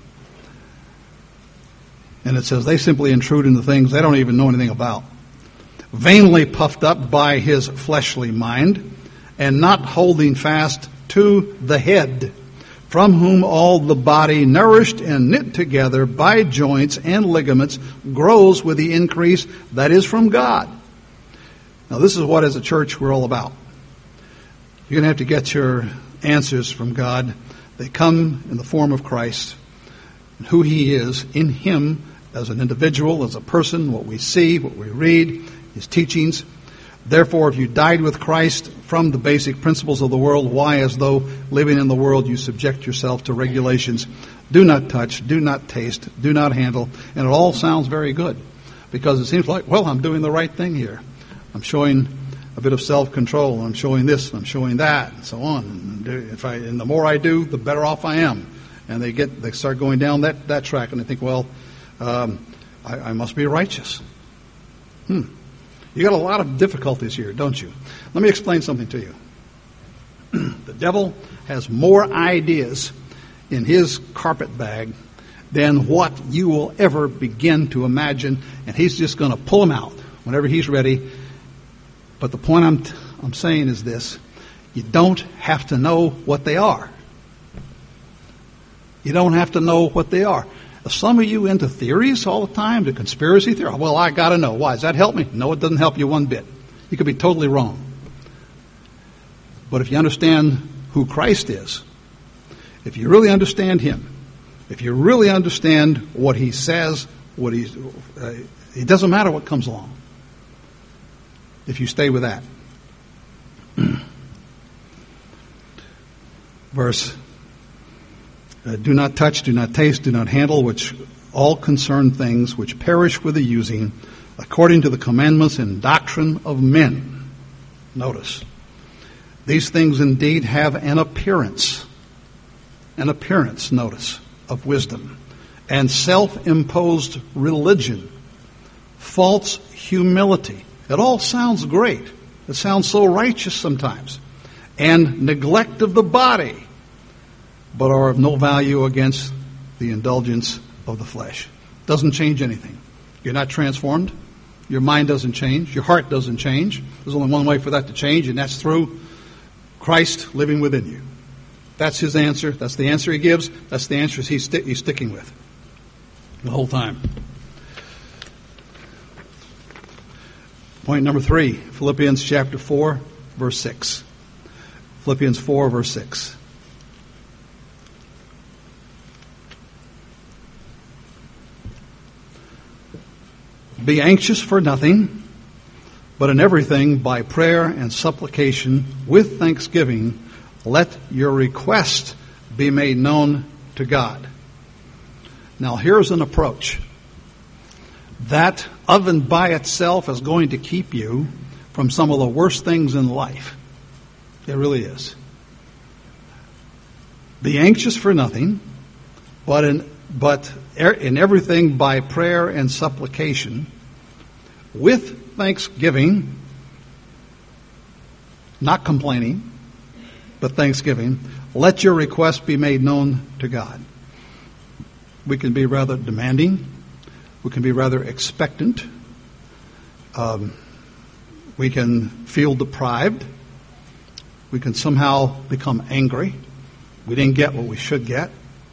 And it says they simply intrude into things they don't even know anything about. Vainly puffed up by his fleshly mind, and not holding fast to the head, from whom all the body, nourished and knit together by joints and ligaments, grows with the increase that is from God. Now, this is what, as a church, we're all about. You're going to have to get your answers from God, They come in the form of Christ, and who he is in him as an individual, as a person, what we see, what we read, his teachings. Therefore, if you died with Christ from the basic principles of the world, why, as though living in the world, you subject yourself to regulations? Do not touch, do not taste, do not handle. And it all sounds very good, because it seems like, well, I'm doing the right thing here. I'm showing a bit of self-control. I'm showing this, I'm showing that, and so on. And if I, and the more I do, the better off I am. And they get, they start going down that, that track, and they think, well, um, I, I must be righteous. Hmm. You got a lot of difficulties here, don't you? Let me explain something to you. The devil has more ideas in his carpet bag than what you will ever begin to imagine, and he's just going to pull them out whenever he's ready. But the point I'm, I'm saying is this: you don't have to know what they are. You don't have to know what they are. Some of you into theories all the time, the conspiracy theory. Well, I got to know. Why? Does that help me? No, it doesn't help you one bit. You could be totally wrong. But if you understand who Christ is, if you really understand him, if you really understand what he says, what he's, uh, it doesn't matter what comes along. If you stay with that. Verse Uh, do not touch, do not taste, do not handle, which all concern things which perish with the using, according to the commandments and doctrine of men. Notice, these things indeed have an appearance, an appearance, notice, of wisdom, and self-imposed religion, false humility. It all sounds great. It sounds so righteous sometimes. And neglect of the body, but are of no value against the indulgence of the flesh. Doesn't change anything. You're not transformed. Your mind doesn't change. Your heart doesn't change. There's only one way for that to change, and that's through Christ living within you. That's his answer. That's the answer he gives. That's the answer he's, sti- he's sticking with the whole time. Point number three, Philippians chapter four, verse six. Philippians four, verse six. Be anxious for nothing, but in everything by prayer and supplication with thanksgiving, let your request be made known to God. Now here's an approach. That oven by itself is going to keep you from some of the worst things in life. It really is. Be anxious for nothing, but in, but in everything by prayer and supplication, with thanksgiving, not complaining, but thanksgiving, let your request be made known to God. We can be rather demanding. We can be rather expectant. Um, we can feel deprived. We can somehow become angry. We didn't get what we should get.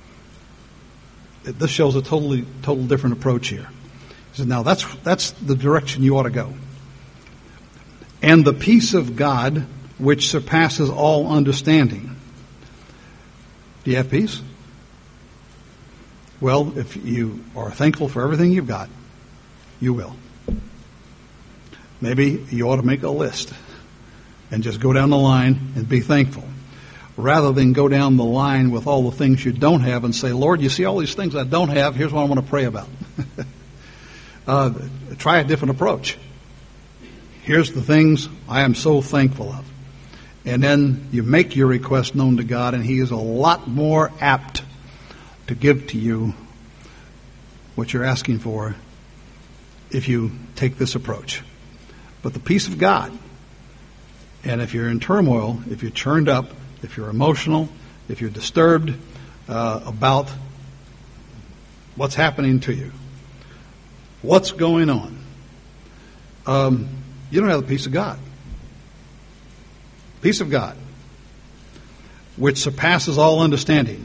This shows a totally, total different approach here. He says, now that's that's the direction you ought to go. And the peace of God, which surpasses all understanding. Do you have peace? Well, if you are thankful for everything you've got, you will. Maybe you ought to make a list and just go down the line and be thankful, rather than go down the line with all the things you don't have and say, Lord, you see all these things I don't have, here's what I want to pray about. uh, try a different approach. Here's the things I am so thankful of. And then you make your request known to God, and he is a lot more apt to give to you what you're asking for if you take this approach. But the peace of God, and if you're in turmoil, if you're churned up, if you're emotional, if you're disturbed uh, about what's happening to you, what's going on, um, you don't have the peace of God. Peace of God, which surpasses all understanding.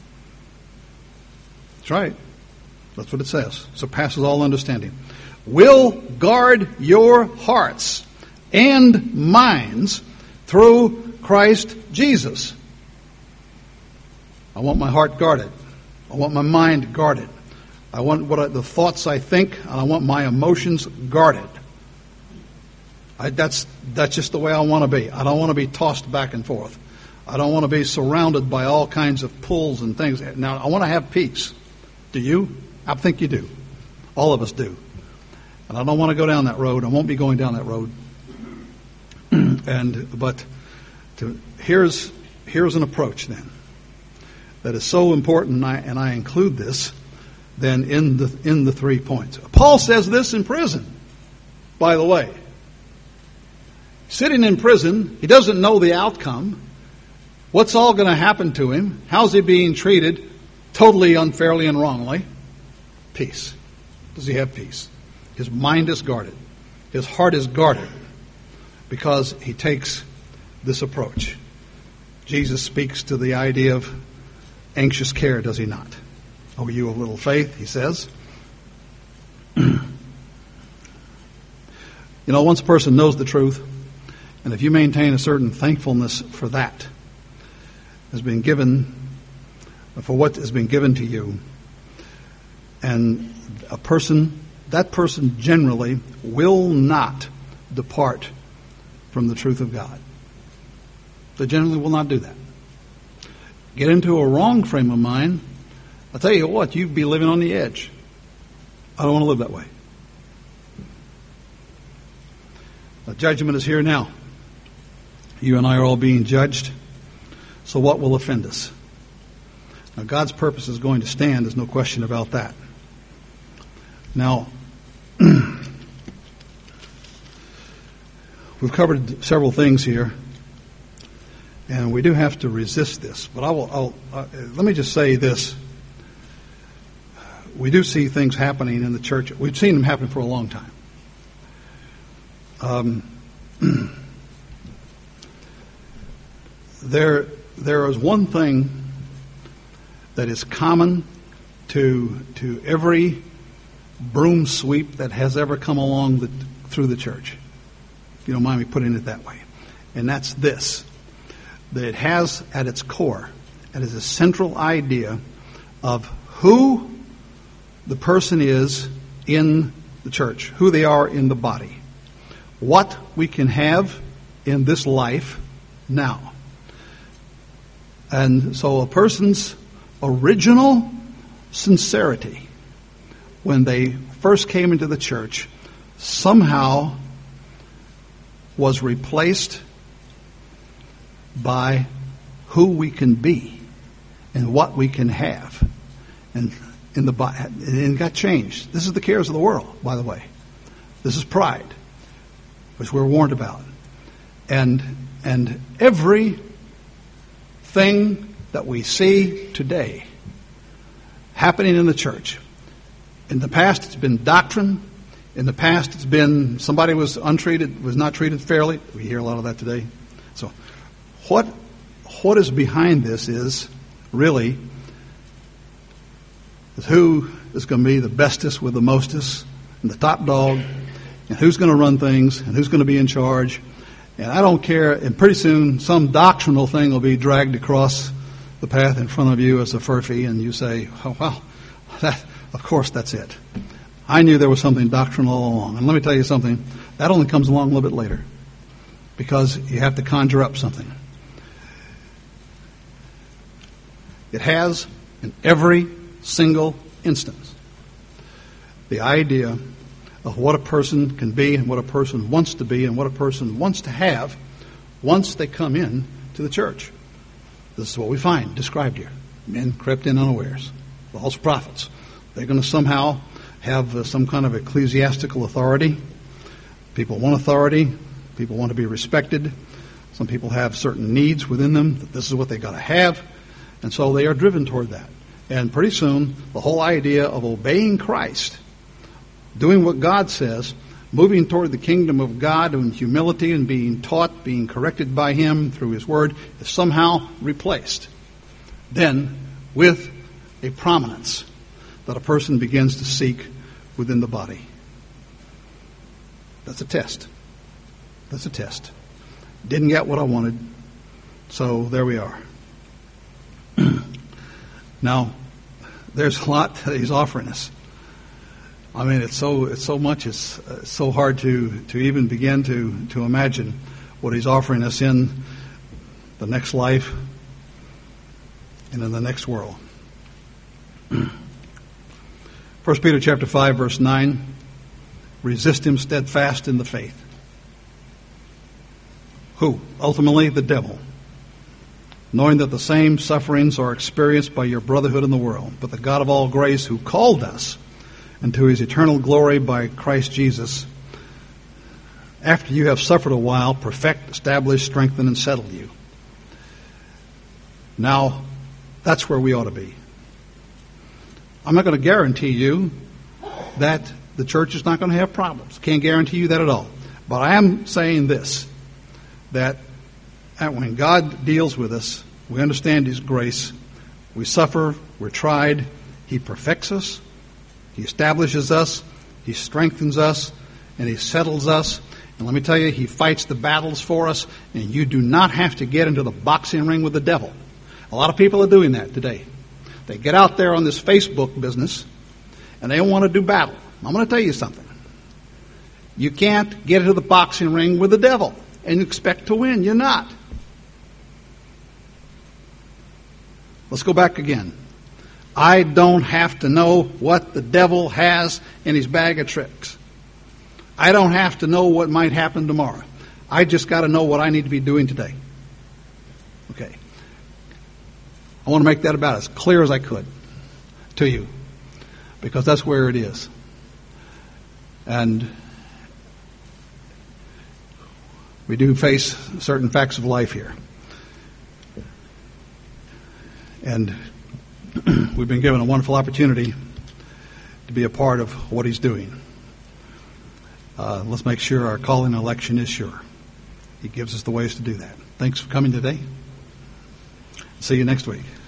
That's right. That's what it says. Surpasses all understanding. Will guard your hearts and minds through Christ Jesus. I want my heart guarded. I want my mind guarded. I want what I, the thoughts I think, and I want my emotions guarded. I, that's that's just the way I want to be. I don't want to be tossed back and forth. I don't want to be surrounded by all kinds of pulls and things. Now, I want to have peace. Do you? I think you do. All of us do. And I don't want to go down that road. I won't be going down that road. and but to, here's here's an approach then that is so important, and I, and I include this then in the in the three points. Paul says this in prison, by the way. Sitting in prison, he doesn't know the outcome. What's all going to happen to him? How's he being treated? Totally unfairly and wrongly. Peace. Does he have peace? His mind is guarded. His heart is guarded because he takes this approach. Jesus speaks to the idea of anxious care, does he not? Oh, you of little faith, he says. You know, once a person knows the truth, and if you maintain a certain thankfulness for that has been given, for what has been given to you, and a person, that person generally will not depart from the truth of God. They generally will not do that. Get into a wrong frame of mind, I'll tell you what, you'd be living on the edge. I don't want to live that way. The judgment is here now. You and I are all being judged. So what will offend us? Now, God's purpose is going to stand. There's no question about that. Now, we've covered several things here, and we do have to resist this. But I will. I'll, uh, let me just say this: we do see things happening in the church. We've seen them happen for a long time. Um, there, there is one thing that is common to to every broom sweep that has ever come along the, through the church. If you don't mind me putting it that way. And that's this. That it has at its core, it is a central idea of who the person is in the church, who they are in the body, what we can have in this life now. And so a person's original sincerity when they first came into the church somehow was replaced by who we can be and what we can have. And in the and it got changed. This is the cares of the world, by the way. This is pride, which we're warned about. And and every thing that we see today happening in the church. In the past, it's been doctrine. In the past, it's been somebody was untreated, was not treated fairly. We hear a lot of that today. So, what what is behind this is really is who is going to be the bestest with the mostest and the top dog, and who's going to run things and who's going to be in charge. And I don't care. And pretty soon, some doctrinal thing will be dragged across the path in front of you as a furphy, and you say, "Oh well, that." Of course, that's it. I knew there was something doctrinal all along. And let me tell you something. That only comes along a little bit later. Because you have to conjure up something. It has, in every single instance, the idea of what a person can be and what a person wants to be and what a person wants to have once they come in to the church. This is what we find described here. Men crept in unawares. False prophets. They're going to somehow have uh, some kind of ecclesiastical authority. People want authority. People want to be respected. Some people have certain needs within them that this is what they got to have. And so they are driven toward that. And pretty soon, the whole idea of obeying Christ, doing what God says, moving toward the kingdom of God in humility and being taught, being corrected by Him through His Word, is somehow replaced. Then, with a prominence that a person begins to seek within the body. That's a test. That's a test. Didn't get what I wanted, so there we are. Now, there's a lot that he's offering us. I mean, it's so it's so much. It's uh, so hard to, to even begin to, to imagine what he's offering us in the next life and in the next world. First Peter chapter five, verse nine. Resist him steadfast in the faith. Who? Ultimately, the devil. Knowing that the same sufferings are experienced by your brotherhood in the world. But the God of all grace, who called us into his eternal glory by Christ Jesus, after you have suffered a while, perfect, establish, strengthen, and settle you. Now, that's where we ought to be. I'm not going to guarantee you that the church is not going to have problems. Can't guarantee you that at all. But I am saying this, that when God deals with us, we understand his grace. We suffer, we're tried. He perfects us. He establishes us. He strengthens us. And he settles us. And let me tell you, he fights the battles for us. And you do not have to get into the boxing ring with the devil. A lot of people are doing that today. They get out there on this Facebook business, and they don't want to do battle. I'm going to tell you something. You can't get into the boxing ring with the devil and expect to win. You're not. Let's go back again. I don't have to know what the devil has in his bag of tricks. I don't have to know what might happen tomorrow. I just got to know what I need to be doing today. Okay. I want to make that about as clear as I could to you, because that's where it is. And we do face certain facts of life here. And we've been given a wonderful opportunity to be a part of what he's doing. Uh, let's make sure our calling and election is sure. He gives us the ways to do that. Thanks for coming today. See you next week.